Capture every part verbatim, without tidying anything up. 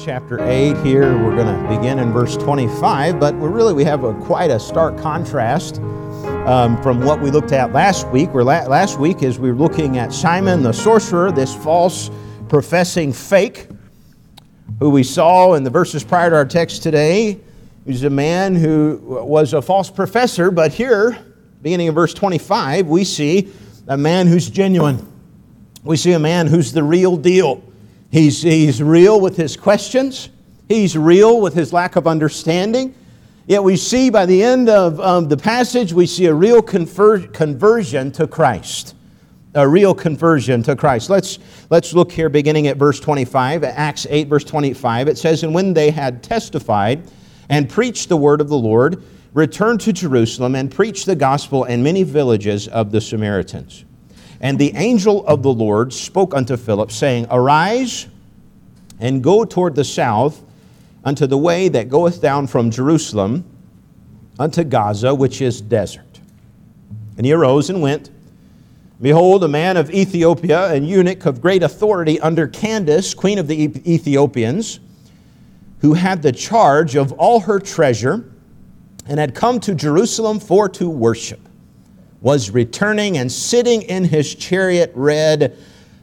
chapter eight here. We're going to begin in verse twenty-five, but we're really, we have a quite a stark contrast um, from what we looked at last week. Where la- last week as we were looking at Simon the sorcerer, this false professing fake, who we saw in the verses prior to our text today. He's a man who was a false professor, but here, beginning in verse twenty-five, we see a man who's genuine. We see a man who's the real deal. He's, he's real with his questions. He's real with his lack of understanding. Yet we see by the end of um, the passage, we see a real conver- conversion to Christ. A real conversion to Christ. Let's, let's look here beginning at verse twenty-five, Acts eight, verse twenty-five. It says, "And when they had testified and preached the word of the Lord, returned to Jerusalem and preached the gospel in many villages of the Samaritans. And the angel of the Lord spoke unto Philip, saying, Arise, and go toward the south, unto the way that goeth down from Jerusalem unto Gaza, which is desert. And he arose and went. Behold, a man of Ethiopia, an eunuch of great authority under Candace, queen of the Ethiopians, who had the charge of all her treasure, and had come to Jerusalem for to worship, was returning, and sitting in his chariot read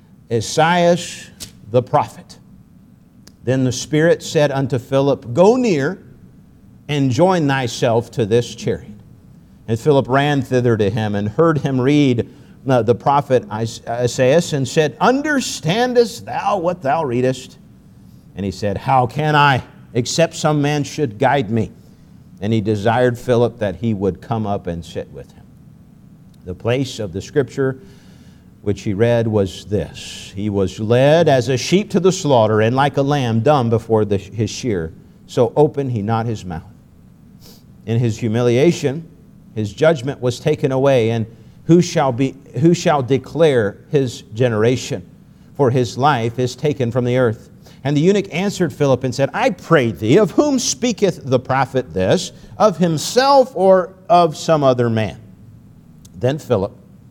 Esaias the prophet. Then the Spirit said unto Philip, Go near, and join thyself to this chariot. And Philip ran thither to him, and heard him read uh, the prophet Esaias, and said, Understandest thou what thou readest? And he said, How can I, except some man should guide me? And he desired Philip that he would come up and sit with him. The place of the scripture which he read was this: He was led as a sheep to the slaughter, and like a lamb dumb before the, his shearer, so opened he not his mouth. In his humiliation, his judgment was taken away, and who shall be who shall declare his generation? For his life is taken from the earth. And the eunuch answered Philip and said, I pray thee, of whom speaketh the prophet this? Of himself or of some other man? Then Philip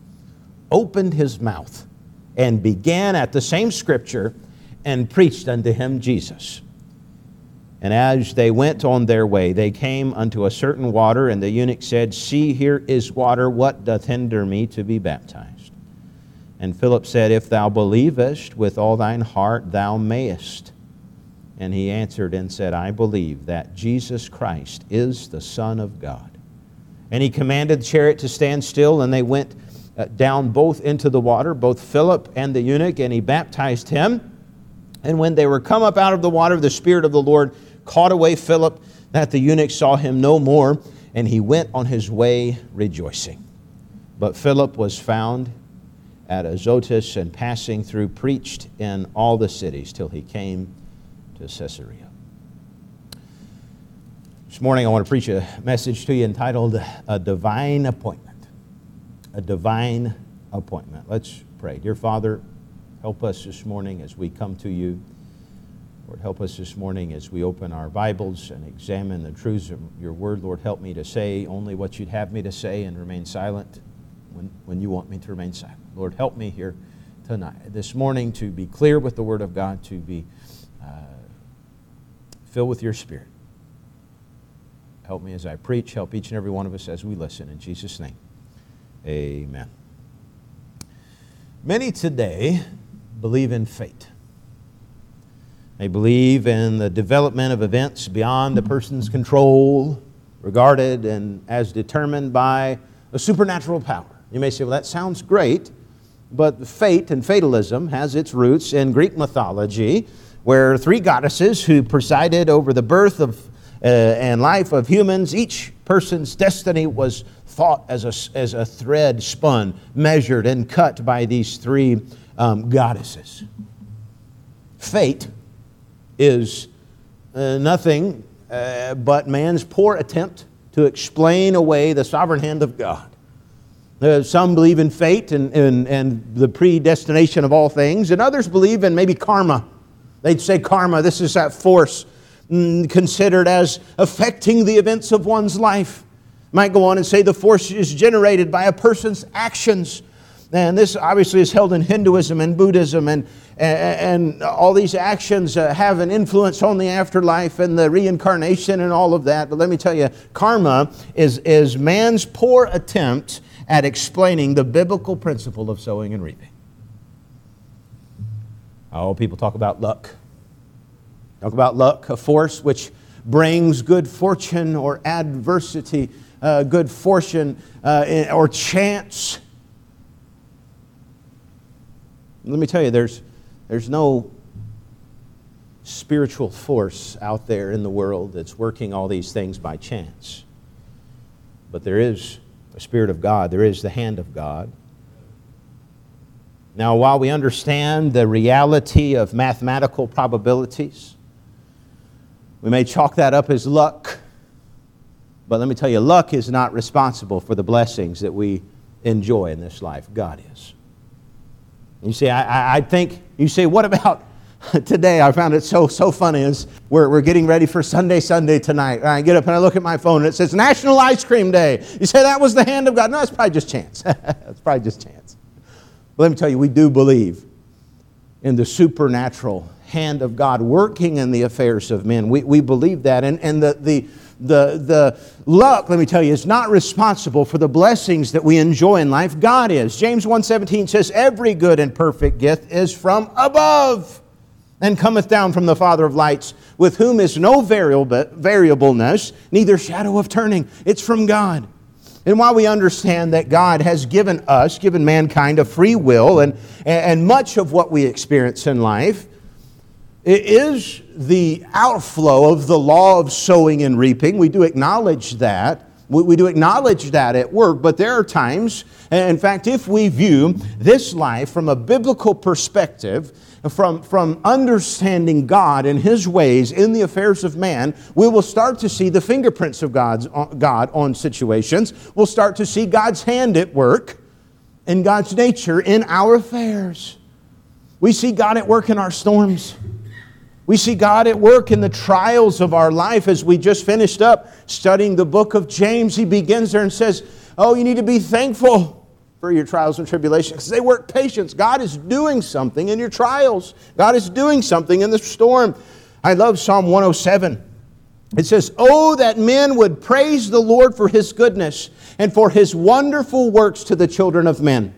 opened his mouth and began at the same scripture and preached unto him Jesus. And as they went on their way, they came unto a certain water, and the eunuch said, See, here is water. What doth hinder me to be baptized? And Philip said, If thou believest with all thine heart, thou mayest. And he answered and said, I believe that Jesus Christ is the Son of God. And he commanded the chariot to stand still, and they went down both into the water, both Philip and the eunuch, and he baptized him. And when they were come up out of the water, the Spirit of the Lord caught away Philip, that the eunuch saw him no more, and he went on his way rejoicing. But Philip was found at Azotus, and passing through preached in all the cities till he came to Caesarea. This morning I want to preach a message to you entitled A Divine Appointment. A Divine Appointment. Let's pray. Dear Father, help us this morning as we come to you. Lord, help us this morning as we open our Bibles and examine the truths of your word. Lord, help me to say only what you'd have me to say and remain silent when, when you want me to remain silent. Lord, help me here tonight, this morning, to be clear with the Word of God, to be uh, filled with your Spirit. Help me as I preach. Help each and every one of us as we listen. In Jesus' name, amen. Many today believe in fate. They believe in the development of events beyond a person's control, regarded and as determined by a supernatural power. You may say, well, that sounds great. But fate and fatalism has its roots in Greek mythology, where three goddesses who presided over the birth of uh, and life of humans, each person's destiny was thought as a, as a thread spun, measured, and cut by these three um, goddesses. Fate is uh, nothing uh, but man's poor attempt to explain away the sovereign hand of God. Uh, some believe in fate and, and, and the predestination of all things, and others believe in maybe karma. They'd say karma, this is that force mm, considered as affecting the events of one's life. Might go on and say the force is generated by a person's actions. And this obviously is held in Hinduism and Buddhism and, and, and all these actions uh, have an influence on the afterlife and the reincarnation and all of that. But let me tell you, karma is, is man's poor attempt at explaining the biblical principle of sowing and reaping. Oh, people talk about luck. Talk about luck, a force which brings good fortune or adversity, uh, good fortune uh, or chance. Let me tell you, there's, there's no spiritual force out there in the world that's working all these things by chance. But there is the Spirit of God. There is the hand of God. Now, while we understand the reality of mathematical probabilities, we may chalk that up as luck. But let me tell you, luck is not responsible for the blessings that we enjoy in this life. God is. You see, I, I think, you say, what about today? I found it so so funny. As we're, we're getting ready for Sunday, Sunday tonight. And I get up and I look at my phone and it says National Ice Cream Day. You say that was the hand of God? No, it's probably just chance. It's probably just chance. But let me tell you, we do believe in the supernatural hand of God working in the affairs of men. We, we believe that. And, and the, the, the, the luck, let me tell you, is not responsible for the blessings that we enjoy in life. God is. James one seventeen says, every good and perfect gift is from above and cometh down from the Father of lights, with whom is no variable, variableness, neither shadow of turning. It's from God. And while we understand that God has given us, given mankind a free will, and, and much of what we experience in life, it is the outflow of the law of sowing and reaping. We do acknowledge that. We, we do acknowledge that at work, but there are times, in fact, if we view this life from a biblical perspective, from, from understanding God and His ways in the affairs of man, we will start to see the fingerprints of God's, God on situations. We'll start to see God's hand at work and God's nature in our affairs. We see God at work in our storms. We see God at work in the trials of our life. As we just finished up studying the book of James, he begins there and says, oh, you need to be thankful for your trials and tribulations because they work patience. God is doing something in your trials. God is doing something in the storm. I love Psalm one oh seven. It says, oh, that men would praise the Lord for His goodness and for His wonderful works to the children of men.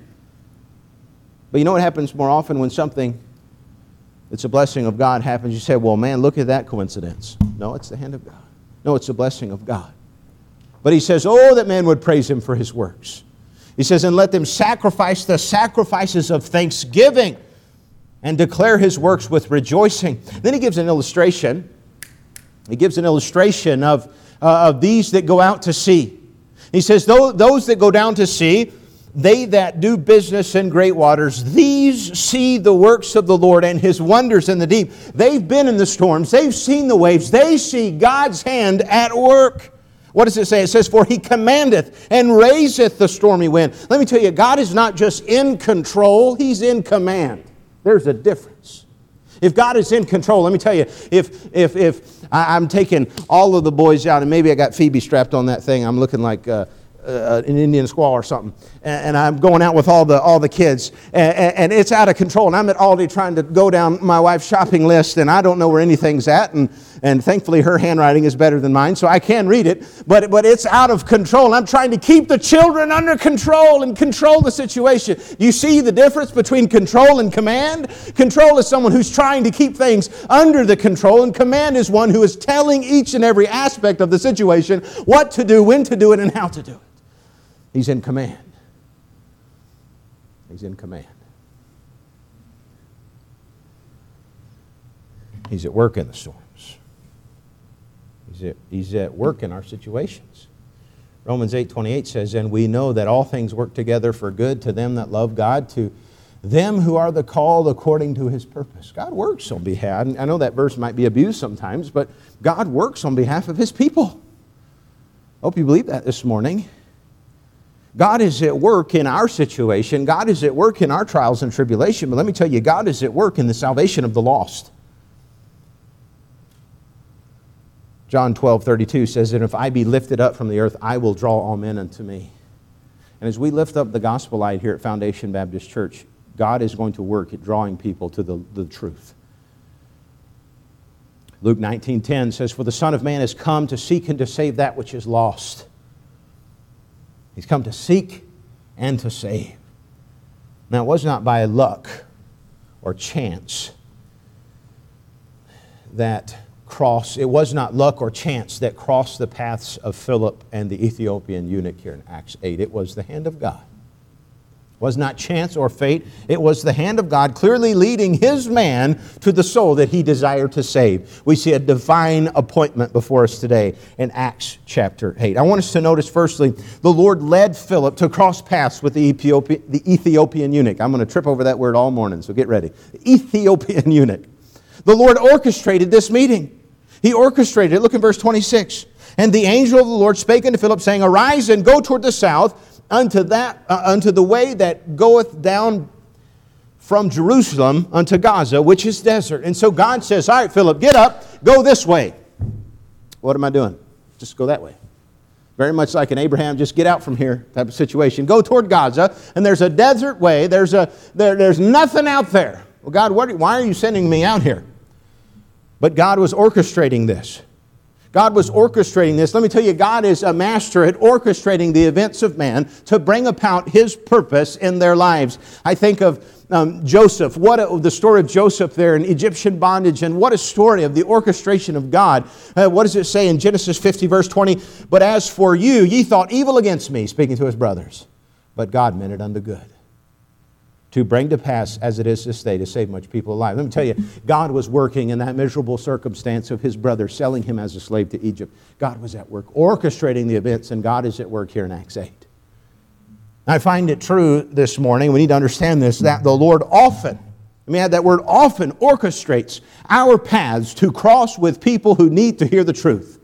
But you know what happens more often when something it's a blessing of God happens? You say, well, man, look at that coincidence. No, it's the hand of God. No, it's a blessing of God. But he says, oh, that men would praise Him for His works. He says, and let them sacrifice the sacrifices of thanksgiving and declare His works with rejoicing. Then he gives an illustration. He gives an illustration of, uh, of these that go out to sea. He says, those that go down to sea, they that do business in great waters, these see the works of the Lord and His wonders in the deep. They've been in the storms. They've seen the waves. They see God's hand at work. What does it say? It says, for He commandeth and raiseth the stormy wind. Let me tell you, God is not just in control, He's in command. There's a difference. If God is in control, let me tell you, if if if I'm taking all of the boys out, and maybe I got Phoebe strapped on that thing, I'm looking like Uh, Uh, an Indian squaw or something, and, and I'm going out with all the all the kids, and, and, and it's out of control, and I'm at Aldi trying to go down my wife's shopping list, and I don't know where anything's at, and, and thankfully her handwriting is better than mine, so I can read it, but, but it's out of control, and I'm trying to keep the children under control and control the situation. You see the difference between control and command? Control is someone who's trying to keep things under the control, and command is one who is telling each and every aspect of the situation what to do, when to do it, and how to do it. He's in command. He's in command. He's at work in the storms. He's at, he's at work in our situations. Romans eight twenty-eight says, and we know that all things work together for good to them that love God, to them who are the called according to His purpose. God works on behalf. I know that verse might be abused sometimes, but God works on behalf of His people. I hope you believe that this morning. God is at work in our situation. God is at work in our trials and tribulation. But let me tell you, God is at work in the salvation of the lost. John twelve thirty-two says that if I be lifted up from the earth, I will draw all men unto me. And as we lift up the gospel light here at Foundation Baptist Church, God is going to work at drawing people to the, the truth. Luke nineteen ten says, "For the Son of Man has come to seek and to save that which is lost." He's come to seek and to save. Now, it was not by luck or chance that cross, it was not luck or chance that crossed the paths of Philip and the Ethiopian eunuch here in Acts eight. It was the hand of God. It was not chance or fate. It was the hand of God clearly leading His man to the soul that He desired to save. We see a divine appointment before us today in Acts chapter eight. I want us to notice firstly, the Lord led Philip to cross paths with the Ethiopian, the Ethiopian eunuch. I'm going to trip over that word all morning, so get ready. The Ethiopian eunuch. The Lord orchestrated this meeting. He orchestrated it. Look in verse twenty-six. "And the angel of the Lord spake unto Philip, saying, Arise and go toward the south, unto that uh, unto the way that goeth down from Jerusalem unto Gaza, which is desert." And so God says, all right, Philip, get up, go this way. What am I doing? Just go that way. Very much like an Abraham, just get out from here type of situation. Go toward Gaza, and there's a desert way. There's a there, there's nothing out there. Well, God, what, why are you sending me out here? But God was orchestrating this. God was orchestrating this. Let me tell you, God is a master at orchestrating the events of man to bring about His purpose in their lives. I think of um, Joseph. What a, the story of Joseph there in Egyptian bondage, and what a story of the orchestration of God. Uh, what does it say in Genesis fifty, verse twenty? "But as for you, ye thought evil against me," speaking to his brothers, "but God meant it unto good, to bring to pass as it is this day, to save much people alive." Let me tell you, God was working in that miserable circumstance of his brother selling him as a slave to Egypt. God was at work orchestrating the events, and God is at work here in Acts eight. I find it true this morning, we need to understand this, that the Lord often, let me add that word, often orchestrates our paths to cross with people who need to hear the truth.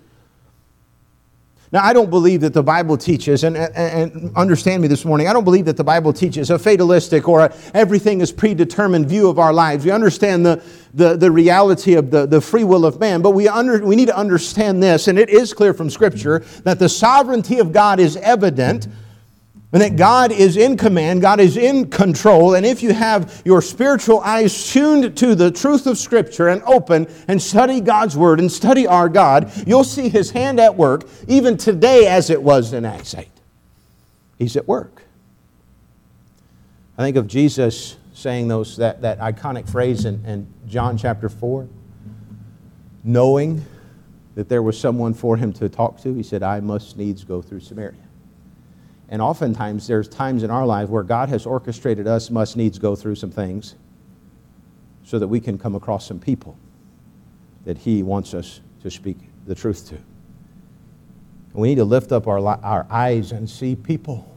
Now, I don't believe that the Bible teaches, and, and, and understand me this morning, I don't believe that the Bible teaches a fatalistic or a everything is predetermined view of our lives. We understand the, the, the reality of the, the free will of man, but we, under, we need to understand this, and it is clear from Scripture, that the sovereignty of God is evident, and that God is in command, God is in control, and if you have your spiritual eyes tuned to the truth of Scripture and open and study God's Word and study our God, you'll see His hand at work, even today as it was in Acts eight. He's at work. I think of Jesus saying those that, that iconic phrase in, in John chapter four, knowing that there was someone for Him to talk to, He said, I must needs go through Samaria. And oftentimes, there's times in our life where God has orchestrated us must needs go through some things so that we can come across some people that He wants us to speak the truth to. And we need to lift up our, our eyes and see people.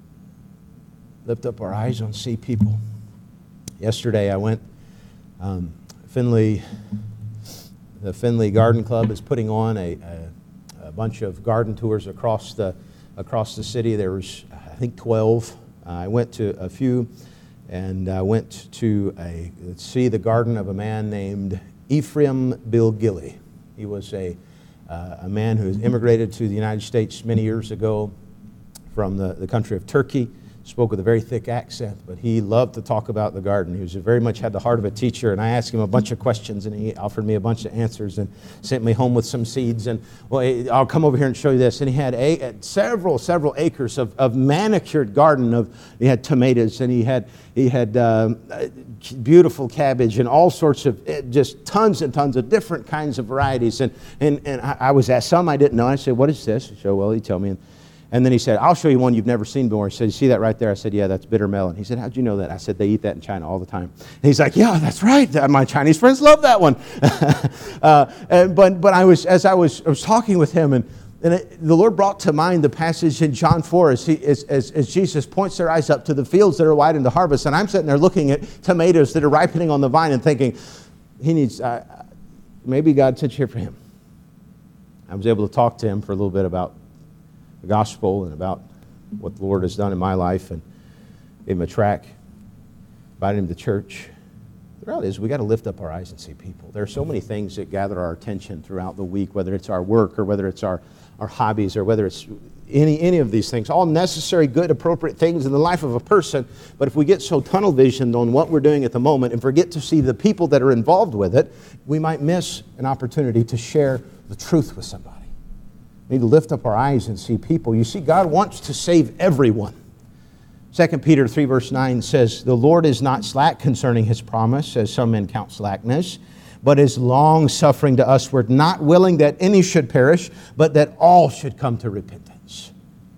Lift up our eyes and see people. Yesterday, I went, um, Finley, the Finley Garden Club is putting on a, a, a bunch of garden tours across the Across the city. There was, I think, twelve. Uh, I went to a few, and I went to a see the garden of a man named Ephraim Bilgili. He was a uh, a man who immigrated to the United States many years ago from the, the country of Turkey. Spoke with a very thick accent, but he loved to talk about the garden. He was very much had the heart of a teacher, and I asked him a bunch of questions, and he offered me a bunch of answers and sent me home with some seeds. And well, I'll come over here and show you this. And he had a, several, several acres of, of manicured garden. Of he had tomatoes, and he had he had um, beautiful cabbage, and all sorts of just tons and tons of different kinds of varieties. And and and I, I was asked some I didn't know. I said, "What is this?" He said, "Well, he told me." And, And then he said, I'll show you one you've never seen before. He said, you see that right there? I said, yeah, that's bitter melon. He said, how'd you know that? I said, they eat that in China all the time. And he's like, yeah, that's right. My Chinese friends love that one. uh, and, but but I was as I was, I was talking with him, and, and it, the Lord brought to mind the passage in John four as, he, as, as, as Jesus points their eyes up to the fields that are wide in the harvest. And I'm sitting there looking at tomatoes that are ripening on the vine and thinking, he needs, uh, maybe God sent you here for him. I was able to talk to him for a little bit about the gospel and about what the Lord has done in my life, and gave him a track, invited him to church. The reality is we got to lift up our eyes and see people. There are so many things that gather our attention throughout the week, whether it's our work or whether it's our, our hobbies or whether it's any, any of these things. All necessary, good, appropriate things in the life of a person. But if we get so tunnel visioned on what we're doing at the moment and forget to see the people that are involved with it, we might miss an opportunity to share the truth with somebody. We need to lift up our eyes and see people. You see, God wants to save everyone. Second Peter three verse nine says, "The Lord is not slack concerning His promise, as some men count slackness, but is long-suffering to usward, not willing that any should perish, but that all should come to repentance."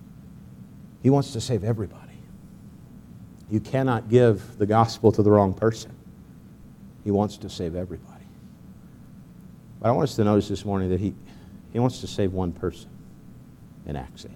He wants to save everybody. You cannot give the gospel to the wrong person. He wants to save everybody. But I want us to notice this morning that He, he wants to save one person in Acts eight.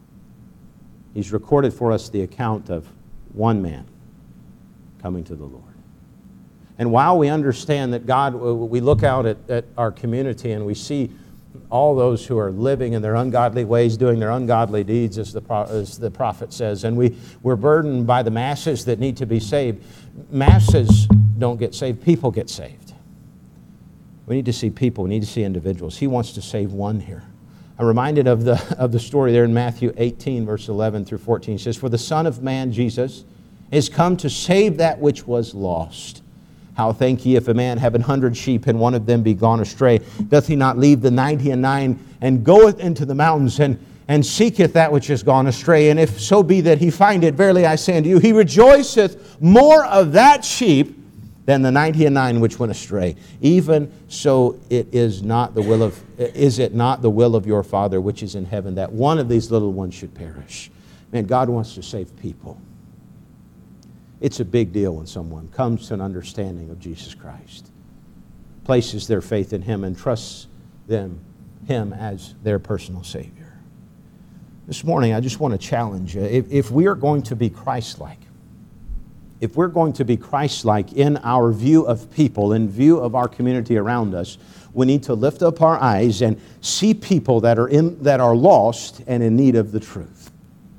He's recorded for us the account of one man coming to the Lord. And while we understand that God, we look out at, at our community and we see all those who are living in their ungodly ways, doing their ungodly deeds, as the, as the prophet says, and we, we're burdened by the masses that need to be saved. Masses don't get saved, people get saved. We need to see people, we need to see individuals. He wants to save one here. I'm reminded of the, of the story there in Matthew eighteen, verse eleven through fourteen. It says, "For the Son of Man, Jesus, is come to save that which was lost. How think ye if a man have an hundred sheep, and one of them be gone astray? Doth he not leave the ninety and nine, and goeth into the mountains, and, and seeketh that which is gone astray? And if so be that he find it, verily I say unto you, he rejoiceth more of that sheep than the ninety and nine which went astray. Even so it is not the will of is it not the will of your Father which is in heaven, that one of these little ones should perish?" Man, God wants to save people. It's a big deal when someone comes to an understanding of Jesus Christ, places their faith in Him, and trusts them, Him as their personal Savior. This morning, I just want to challenge you. If, if we are going to be Christ-like, if we're going to be Christ-like in our view of people, in view of our community around us, we need to lift up our eyes and see people that are in that are lost and in need of the truth.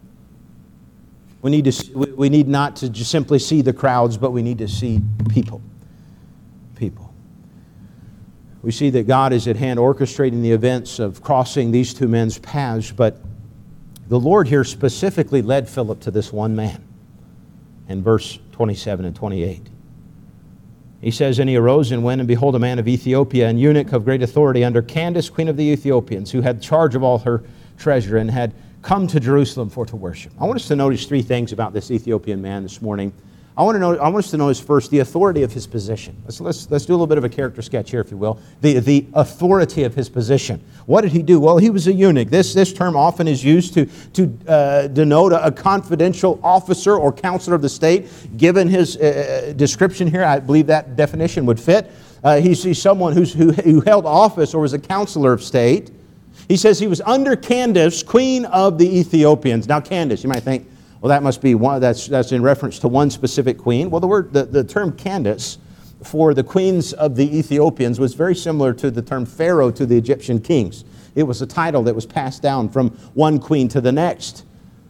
We need to we need not to just simply see the crowds, but we need to see people. People. We see that God is at hand orchestrating the events of crossing these two men's paths, but the Lord here specifically led Philip to this one man in verse twenty-seven and twenty-eight. He says, "And he arose and went, and behold, a man of Ethiopia, an eunuch of great authority under Candace, queen of the Ethiopians, who had charge of all her treasure, and had come to Jerusalem for to worship." I want us to notice three things about this Ethiopian man this morning. I want to know. I want us to notice first the authority of his position. Let's let's let's do a little bit of a character sketch here, if you will. The the authority of his position. What did he do? Well, he was a eunuch. This this term often is used to to uh, denote a, a confidential officer or counselor of the state. Given his uh, description here, I believe that definition would fit. Uh, he's, he's someone who's who who held office or was a counselor of state. He says he was under Candace, queen of the Ethiopians. Now, Candace, you might think, well, that must be one. That's that's in reference to one specific queen. Well, the word, the, the term Candace for the queens of the Ethiopians was very similar to the term Pharaoh to the Egyptian kings. It was a title that was passed down from one queen to the next.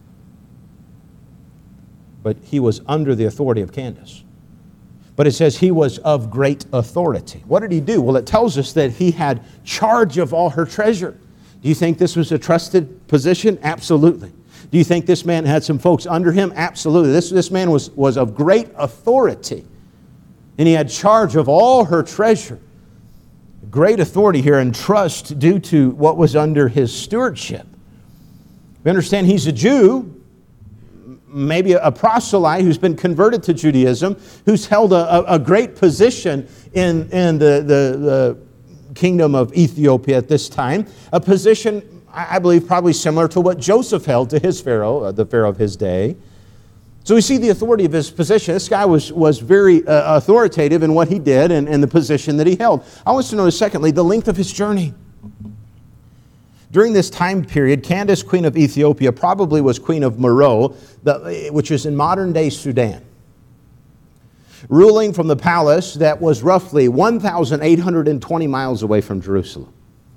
But he was under the authority of Candace. But it says he was of great authority. What did he do? Well, it tells us that he had charge of all her treasure. Do you think this was a trusted position? Absolutely. Do you think this man had some folks under him? Absolutely. This, this man was, was of great authority. And he had charge of all her treasure. Great authority here and trust due to what was under his stewardship. We understand he's a Jew, maybe a proselyte who's been converted to Judaism, who's held a, a great position in, in the, the, the kingdom of Ethiopia at this time. A position, I believe, probably similar to what Joseph held to his Pharaoh, uh, the Pharaoh of his day. So we see the authority of his position. This guy was, was very uh, authoritative in what he did and, and the position that he held. I want us to notice, secondly, the length of his journey. During this time period, Candace, queen of Ethiopia, probably was queen of Meroe, the, which is in modern-day Sudan, ruling from the palace that was roughly one thousand eight hundred twenty miles away from Jerusalem.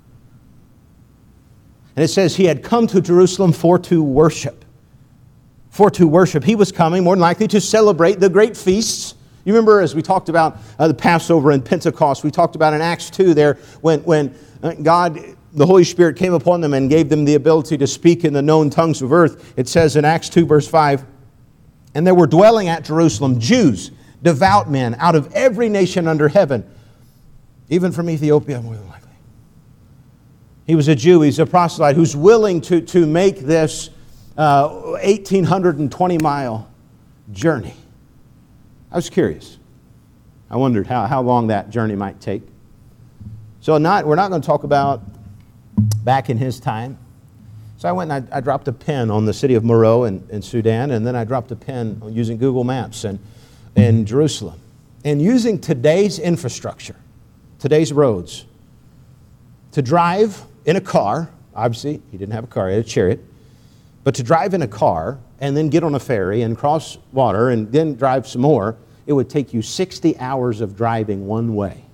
And it says he had come to Jerusalem for to worship. For to worship. He was coming, more than likely, to celebrate the great feasts. You remember, as we talked about uh, the Passover and Pentecost, we talked about in Acts two there, when, when God the Holy Spirit came upon them and gave them the ability to speak in the known tongues of earth. It says in Acts two, verse five, and there were dwelling at Jerusalem Jews, devout men, out of every nation under heaven, even from Ethiopia, more than likely. He was a Jew, he's a proselyte, who's willing to, to make this uh, one thousand eight hundred twenty mile journey. I was curious. I wondered how, how long that journey might take. So not, we're not going to talk about back in his time. So I went and I, I dropped a pin on the city of Meroe in, in Sudan, and then I dropped a pin using Google Maps in, in Jerusalem. And using today's infrastructure, today's roads, to drive in a car, obviously he didn't have a car, he had a chariot, but to drive in a car and then get on a ferry and cross water and then drive some more, it would take you sixty hours of driving one way.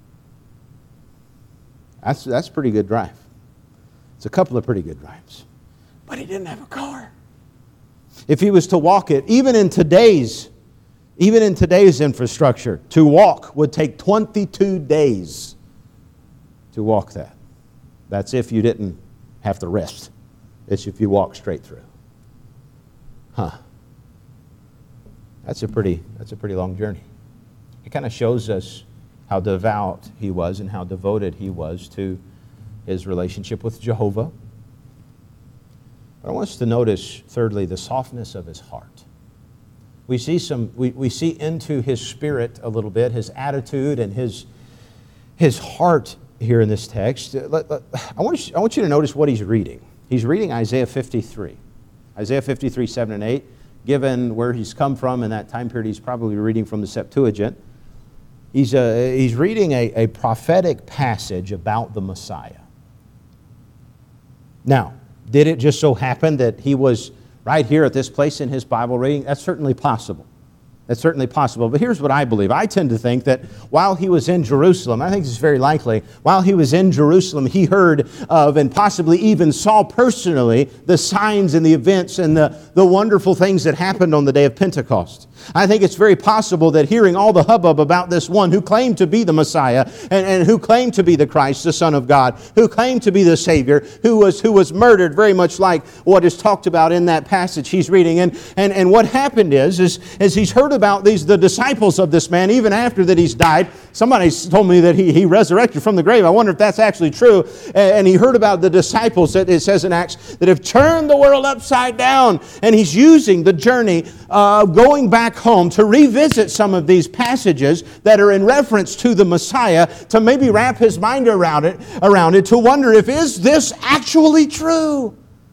That's, that's a pretty good drive. It's a couple of pretty good drives. But he didn't have a car. If he was to walk it, even in today's, even in today's infrastructure, to walk would take twenty-two days to walk that. That's if you didn't have to rest. It's if you walk straight through. Huh. That's a pretty, that's a pretty long journey. It kind of shows us how devout he was and how devoted he was to his relationship with Jehovah. But I want us to notice, thirdly, the softness of his heart. We see some, we, we see into his spirit a little bit, his attitude and his, his heart here in this text. Let, let, I, want you, I want you to notice what he's reading. He's reading Isaiah fifty-three. Isaiah fifty-three, seven and eight. Given where he's come from in that time period, he's probably reading from the Septuagint. He's, uh, he's reading a, a prophetic passage about the Messiah. Now, did it just so happen that he was right here at this place in his Bible reading? That's certainly possible. That's certainly possible. But here's what I believe. I tend to think that while he was in Jerusalem, I think this is very likely, while he was in Jerusalem, he heard of and possibly even saw personally the signs and the events and the, the wonderful things that happened on the day of Pentecost. I think it's very possible that hearing all the hubbub about this one who claimed to be the Messiah and, and who claimed to be the Christ, the Son of God, who claimed to be the Savior, who was who was murdered, very much like what is talked about in that passage he's reading. And, and, and what happened is, is, is he's heard about these the disciples of this man, even after that he's died. Somebody told me that he, he resurrected from the grave. I wonder if that's actually true. And he heard about the disciples, that it says in Acts, that have turned the world upside down. And he's using the journey uh, going back home to revisit some of these passages that are in reference to the Messiah, to maybe wrap his mind around it, around it, to wonder if is this actually true?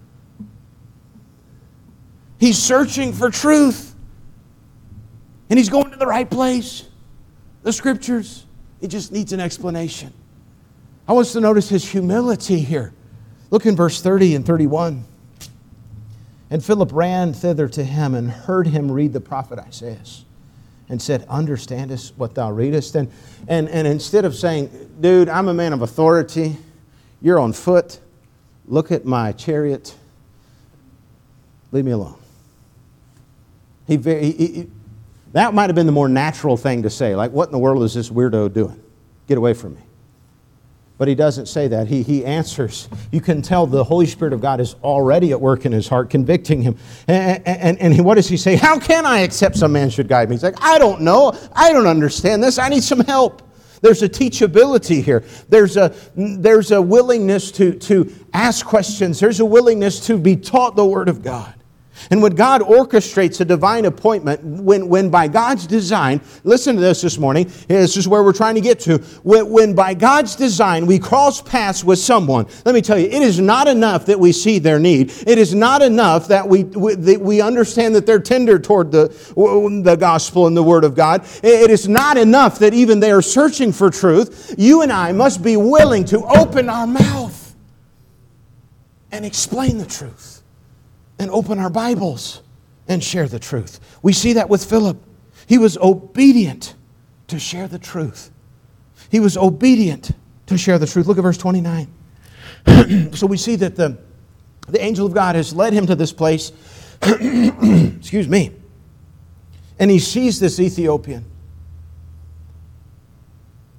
He's searching for truth. And he's going to the right place. The Scriptures. He just needs an explanation. I want us to notice his humility here. Look in verse thirty and thirty-one. And Philip ran thither to him and heard him read the prophet Isaiah, and said, understandest what thou readest? And, and, and instead of saying, dude, I'm a man of authority, you're on foot, look at my chariot, leave me alone. He, he, he That might have been the more natural thing to say. Like, what in the world is this weirdo doing? Get away from me. But he doesn't say that. He, he answers. You can tell the Holy Spirit of God is already at work in his heart, convicting him. And, and, and what does he say? How can I accept some man should guide me? He's like, I don't know. I don't understand this. I need some help. There's a teachability here. There's a, there's a willingness to, to ask questions. There's a willingness to be taught the Word of God. And when God orchestrates a divine appointment, when, when by God's design, listen to this this morning, this is where we're trying to get to, when, when by God's design we cross paths with someone, let me tell you, it is not enough that we see their need. It is not enough that we, we, that we understand that they're tender toward the, the gospel and the Word of God. It is not enough that even they are searching for truth. You and I must be willing to open our mouth and explain the truth. And open our Bibles and share the truth. We see that with Philip. He was obedient to share the truth. He was obedient to share the truth. Look at verse twenty-nine. So we see that the, the angel of God has led him to this place. Excuse me. And he sees this Ethiopian.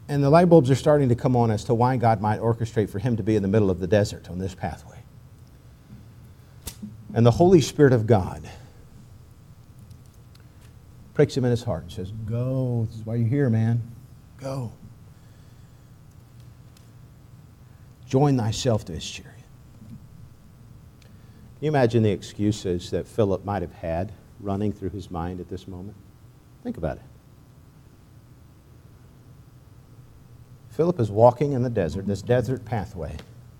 And the light bulbs are starting to come on as to why God might orchestrate for him to be in the middle of the desert on this pathway. And the Holy Spirit of God pricks him in his heart and says, go. This is why you're here, man. Go. Join thyself to his chariot. Can you imagine the excuses that Philip might have had running through his mind at this moment? Think about it. Philip is walking in the desert, this desert pathway.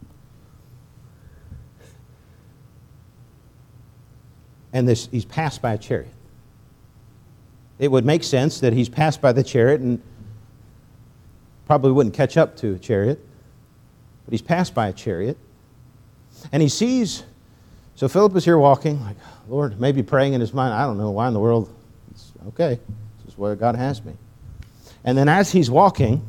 And this, he's passed by a chariot. It would make sense that he's passed by the chariot and probably wouldn't catch up to a chariot. But he's passed by a chariot. And he sees, so Philip is here walking, like, Lord, maybe praying in his mind, I don't know why in the world. It's okay, this is where God has me. And then as he's walking,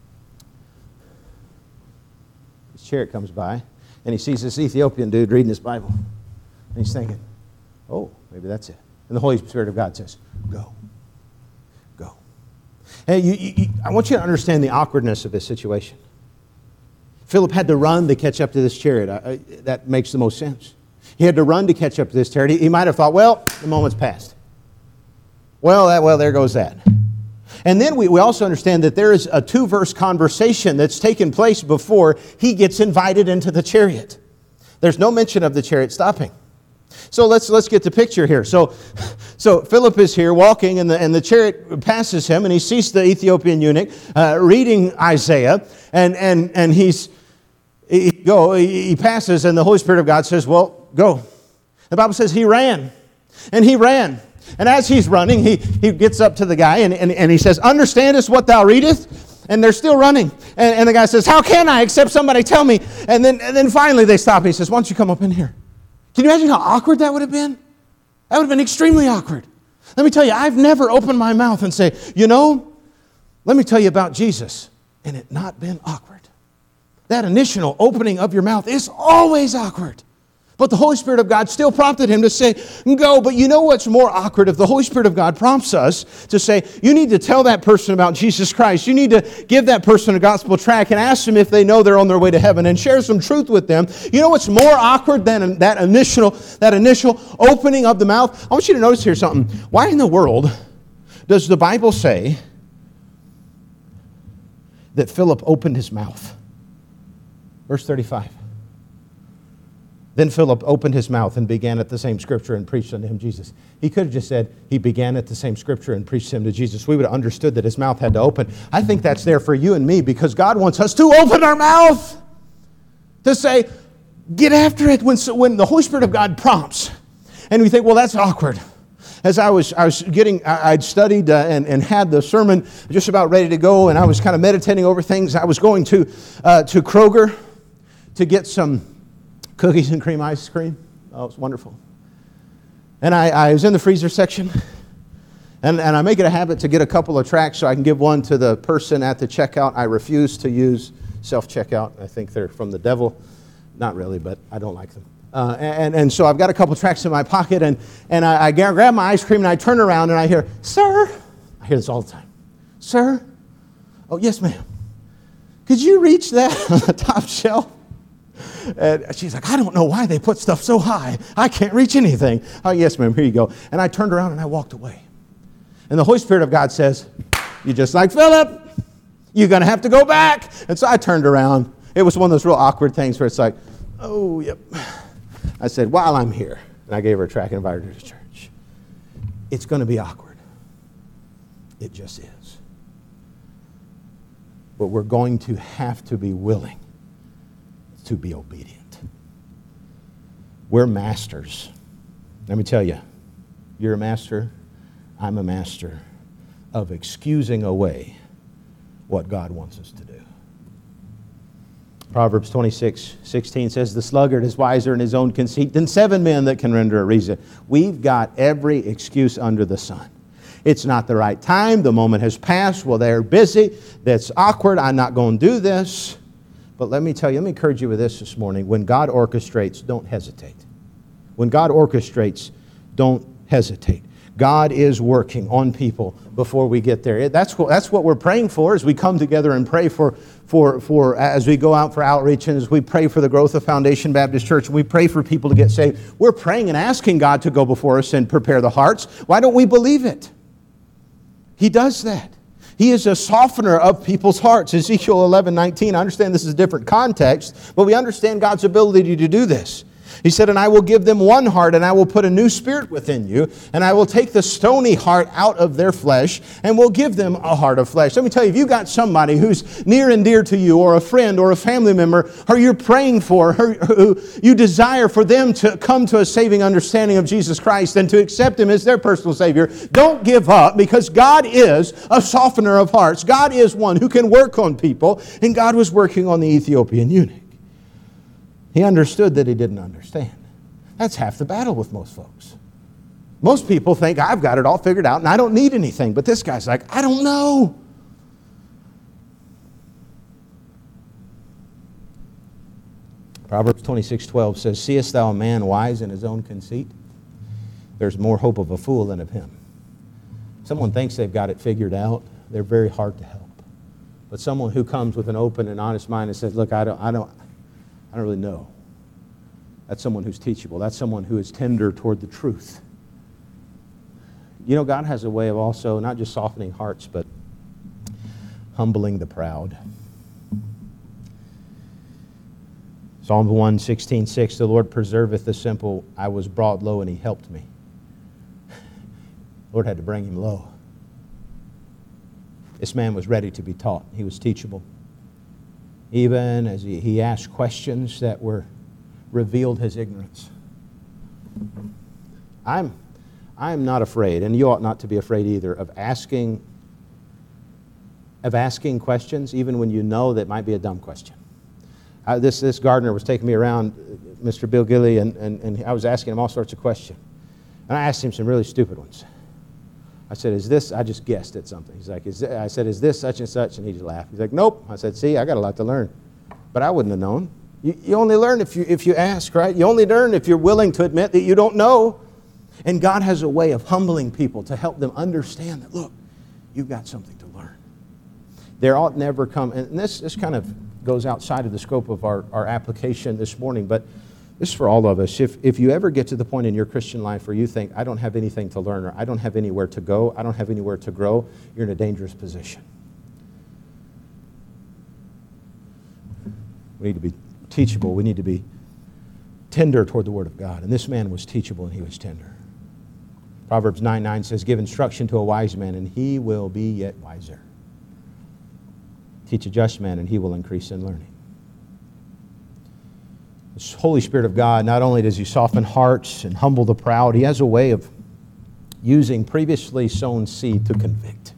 his chariot comes by, and he sees this Ethiopian dude reading his Bible. And he's thinking, oh, maybe that's it. And the Holy Spirit of God says, go. Go. Hey, you, you, you, I want you to understand the awkwardness of this situation. Philip had to run to catch up to this chariot. I, I, that makes the most sense. He had to run to catch up to this chariot. He, he might have thought, well, the moment's passed. Well, that, well, there goes that. And then we, we also understand that there is a two-verse conversation that's taken place before he gets invited into the chariot. There's no mention of the chariot stopping. So let's let's get the picture here. So, so Philip is here walking, and the and the chariot passes him, and he sees the Ethiopian eunuch uh, reading Isaiah, and and and he's he go he passes, and the Holy Spirit of God says, "Well, go." The Bible says he ran, and he ran, and as he's running, he he gets up to the guy, and and, and he says, "Understandest what thou readest?" And they're still running, and, and the guy says, "How can I except somebody tell me?" And then and then finally they stop. He says, "Why don't you come up in here?" Can you imagine how awkward that would have been? That would have been extremely awkward. Let me tell you, I've never opened my mouth and say, you know, let me tell you about Jesus, and it not been awkward. That initial opening of your mouth is always awkward. But the Holy Spirit of God still prompted him to say, go. But you know what's more awkward? If the Holy Spirit of God prompts us to say, you need to tell that person about Jesus Christ. You need to give that person a gospel tract and ask them if they know they're on their way to heaven and share some truth with them. You know what's more awkward than that initial, that initial opening of the mouth? I want you to notice here something. Why in the world does the Bible say that Philip opened his mouth? Verse thirty-five. Then Philip opened his mouth and began at the same scripture and preached unto him Jesus. He could have just said he began at the same scripture and preached him to Jesus. We would have understood that his mouth had to open. I think that's there for you and me because God wants us to open our mouth to say, get after it. When, when the Holy Spirit of God prompts and we think, well, that's awkward. As I was I was getting, I'd studied uh, and, and had the sermon just about ready to go, and I was kind of meditating over things. I was going to uh, to Kroger to get some cookies and cream ice cream. Oh, it was wonderful. And I, I was in the freezer section, and, and I make it a habit to get a couple of tracts so I can give one to the person at the checkout. I refuse to use self-checkout. I think they're from the devil. Not really, but I don't like them. Uh, and, and so I've got a couple of tracts in my pocket, and, and I, I grab my ice cream, and I turn around, and I hear, sir, I hear this all the time. Sir? Oh, yes, ma'am. Could you reach that on the top shelf? And she's like, I don't know why they put stuff so high. I can't reach anything. Oh, yes, ma'am, here you go. And I turned around and I walked away. And the Holy Spirit of God says, you're just like Philip. You're going to have to go back. And so I turned around. It was one of those real awkward things where it's like, oh, yep. I said, while I'm here, and I gave her a tract and invited her to church. It's going to be awkward. It just is. But we're going to have to be willing to be obedient. We're masters. Let me tell you, you're a master, I'm a master of excusing away what God wants us to do. Proverbs twenty-six sixteen says, the sluggard is wiser in his own conceit than seven men that can render a reason. We've got every excuse under the sun. It's not the right time. The moment has passed. Well, they're busy. That's awkward. I'm not going to do this. But let me tell you, let me encourage you with this this morning. When God orchestrates, don't hesitate. When God orchestrates, don't hesitate. God is working on people before we get there. That's what, that's what we're praying for as we come together and pray for, for, for, as we go out for outreach and as we pray for the growth of Foundation Baptist Church and we pray for people to get saved. We're praying and asking God to go before us and prepare the hearts. Why don't we believe it? He does that. He is a softener of people's hearts. Ezekiel eleven nineteen, I understand this is a different context, but we understand God's ability to do this. He said, and I will give them one heart, and I will put a new spirit within you, and I will take the stony heart out of their flesh, and will give them a heart of flesh. Let me tell you, if you've got somebody who's near and dear to you, or a friend, or a family member, or you're praying for, or who you desire for them to come to a saving understanding of Jesus Christ and to accept Him as their personal Savior, don't give up, because God is a softener of hearts. God is one who can work on people, and God was working on the Ethiopian eunuch. He understood that he didn't understand. That's half the battle with most folks. Most people think, I've got it all figured out and I don't need anything. But this guy's like, I don't know. Proverbs twenty-six twelve says, seest thou a man wise in his own conceit? There's more hope of a fool than of him. Someone thinks they've got it figured out. They're very hard to help. But someone who comes with an open and honest mind and says, look, I don't, I don't, I don't really know. That's someone who's teachable. That's someone who is tender toward the truth. You know, God has a way of also not just softening hearts, but humbling the proud. Psalm one sixteen six, the Lord preserveth the simple. I was brought low and He helped me. The Lord had to bring him low. This man was ready to be taught. He was teachable. Even as he, he asked questions that were revealed his ignorance. I'm, I'm not afraid, and you ought not to be afraid either, of asking, of asking questions, even when you know that might be a dumb question. I, this, this gardener was taking me around, Mister Bill Gilly, and, and, and I was asking him all sorts of questions. And I asked him some really stupid ones. I said, is this, I just guessed at something. He's like, is this, I said, is this such and such? And he just laughed. He's like, nope. I said, see, I got a lot to learn. But I wouldn't have known. You, you only learn if you, if you ask, right? You only learn if you're willing to admit that you don't know. And God has a way of humbling people to help them understand that, look, you've got something to learn. There ought never come, and this, this kind of goes outside of the scope of our, our application this morning, but this is for all of us. If, if you ever get to the point in your Christian life where you think, I don't have anything to learn, or I don't have anywhere to go, I don't have anywhere to grow, you're in a dangerous position. We need to be teachable. We need to be tender toward the Word of God. And this man was teachable and he was tender. Proverbs nine nine says, give instruction to a wise man and he will be yet wiser. Teach a just man and he will increase in learning. The Holy Spirit of God, not only does He soften hearts and humble the proud, He has a way of using previously sown seed to convict.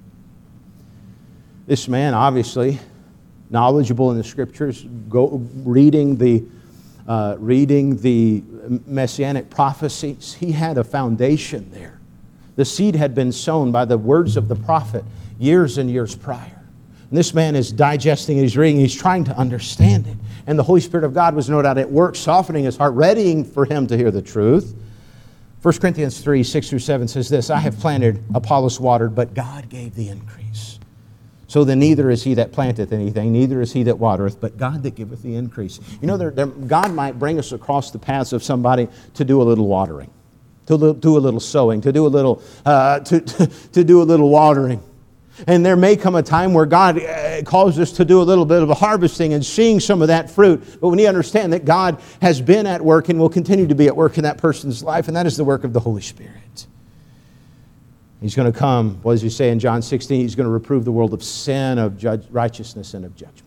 This man, obviously, knowledgeable in the Scriptures, go, reading the uh, reading the Messianic prophecies, he had a foundation there. The seed had been sown by the words of the prophet years and years prior. And this man is digesting, he's reading, he's trying to understand it. And the Holy Spirit of God was no doubt at work, softening his heart, readying for him to hear the truth. First Corinthians three, six through seven says this, I have planted, Apollos watered, but God gave the increase. So then neither is he that planteth anything, neither is he that watereth, but God that giveth the increase. You know, there, there, God might bring us across the paths of somebody to do a little watering, to do a little sowing, to do a little, uh, to, to, to do a little watering. And there may come a time where God calls us to do a little bit of a harvesting and seeing some of that fruit. But we need to understand that God has been at work and will continue to be at work in that person's life, and that is the work of the Holy Spirit. He's going to come, what does He say in John sixteen? He's going to reprove the world of sin, of judge, righteousness, and of judgment.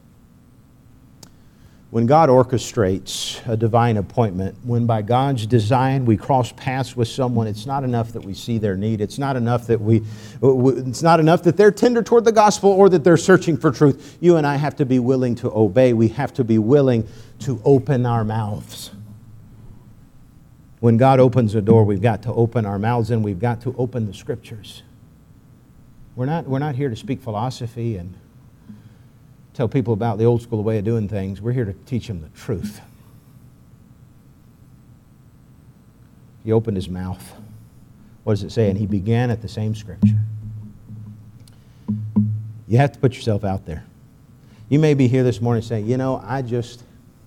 When God orchestrates a divine appointment, when by God's design we cross paths with someone, it's not enough that we see their need. It's not enough that we, it's not enough that they're tender toward the gospel or that they're searching for truth. You and I have to be willing to obey. We have to be willing to open our mouths. When God opens a door, we've got to open our mouths and we've got to open the Scriptures. We're not, we're not here to speak philosophy and tell people about the old school way of doing things. We're here to teach them the truth. He opened his mouth. What does it say? And he began at the same scripture. You have to put yourself out there. You may be here this morning saying, you know, I just,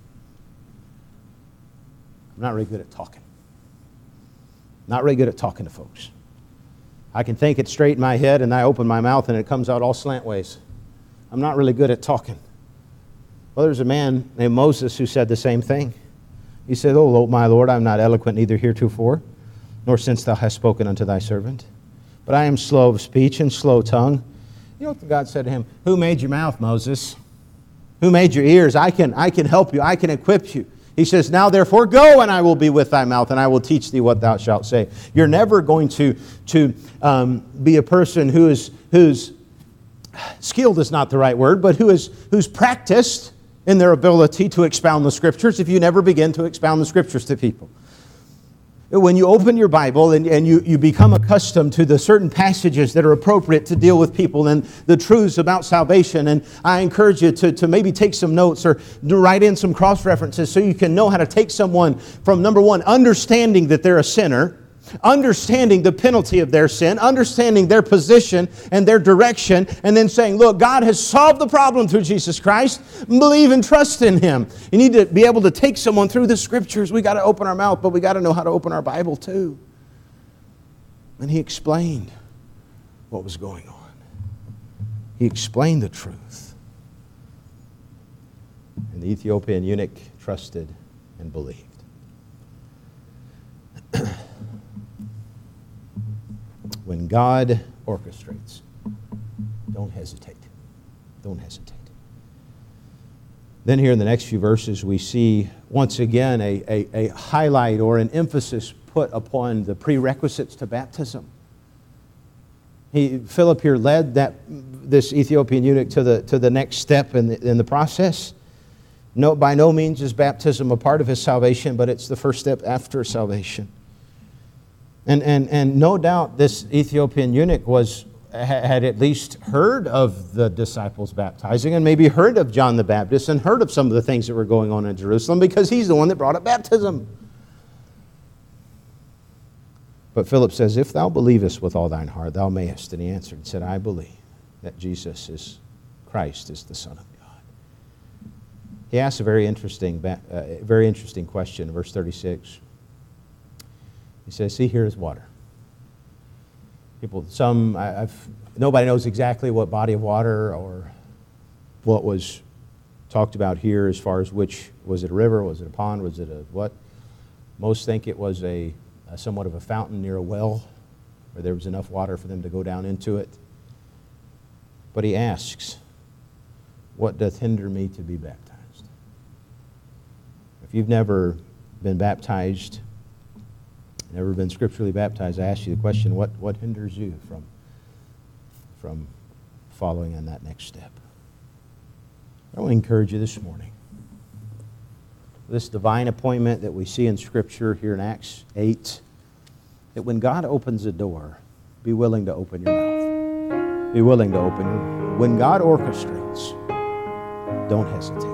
I'm not really good at talking. Not really good at talking to folks. I can think it straight in my head and I open my mouth and it comes out all slant ways. I'm not really good at talking. Well, there's a man named Moses who said the same thing. He said, oh, my Lord, I'm not eloquent neither heretofore, nor since thou hast spoken unto thy servant. But I am slow of speech and slow tongue. You know what God said to him? Who made your mouth, Moses? Who made your ears? I can, I can help you. I can equip you. He says, now therefore go, and I will be with thy mouth, and I will teach thee what thou shalt say. You're never going to, to um, be a person who is who's skilled is not the right word, but who is who's practiced in their ability to expound the Scriptures if you never begin to expound the Scriptures to people. When you open your Bible and, and you, you become accustomed to the certain passages that are appropriate to deal with people and the truths about salvation, and I encourage you to, to maybe take some notes or to write in some cross-references so you can know how to take someone from, number one, understanding that they're a sinner, understanding the penalty of their sin, understanding their position and their direction, and then saying, look, God has solved the problem through Jesus Christ. Believe and trust in Him. You need to be able to take someone through the Scriptures. We got to open our mouth, but we got to know how to open our Bible too. And he explained what was going on. He explained the truth. And the Ethiopian eunuch trusted and believed. When God orchestrates, don't hesitate. Don't hesitate. Then here in the next few verses, we see once again a, a, a highlight or an emphasis put upon the prerequisites to baptism. He, Philip here led that this Ethiopian eunuch to the, to the next step in the, in the process. No, by no means is baptism a part of his salvation, but it's the first step after salvation. And, and, and no doubt this Ethiopian eunuch was, had at least heard of the disciples baptizing and maybe heard of John the Baptist and heard of some of the things that were going on in Jerusalem because he's the one that brought up baptism. But Philip says, if thou believest with all thine heart, thou mayest. And he answered and said, I believe that Jesus is Christ, is the Son of God. He asks a very interesting, uh, very interesting question in verse thirty-six. He says, see, here is water. People, some, I've, nobody knows exactly what body of water or what was talked about here as far as which, was it a river, was it a pond, was it a what? Most think it was a, a somewhat of a fountain near a well where there was enough water for them to go down into it. But he asks, what doth hinder me to be baptized? If you've never been baptized, never been scripturally baptized, I ask you the question, what, what hinders you from, from following in that next step? I want to encourage you this morning. This divine appointment that we see in Scripture here in Acts eight, that when God opens a door, be willing to open your mouth. Be willing to open your mouth. When God orchestrates, don't hesitate.